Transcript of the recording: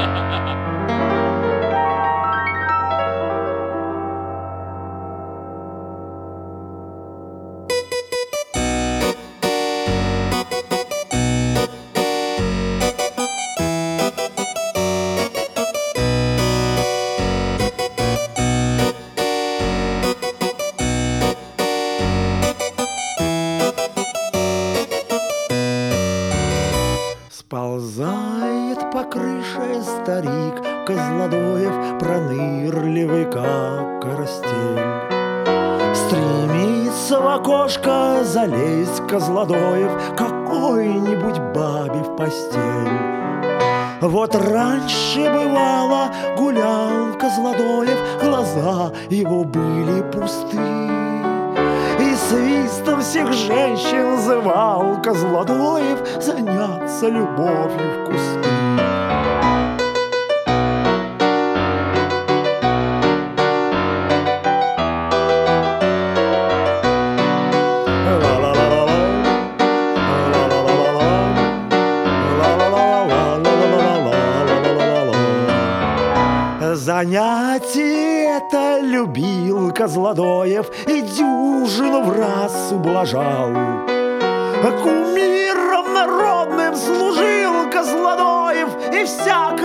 Сползает по крыше старик Козлодоев, пронырливый, как карастель. Стремится в окошко залезть Козлодоев какой-нибудь бабе в постель. Вот раньше, бывало, гулял Козлодоев, глаза его были пусты, и свистом всех женщин зывал Козлодоев заняться любовью в кусты. Занятие это любил Козлодоев и дюжину в раз ублажал. Кумиром народным служил Козлодоев и всяк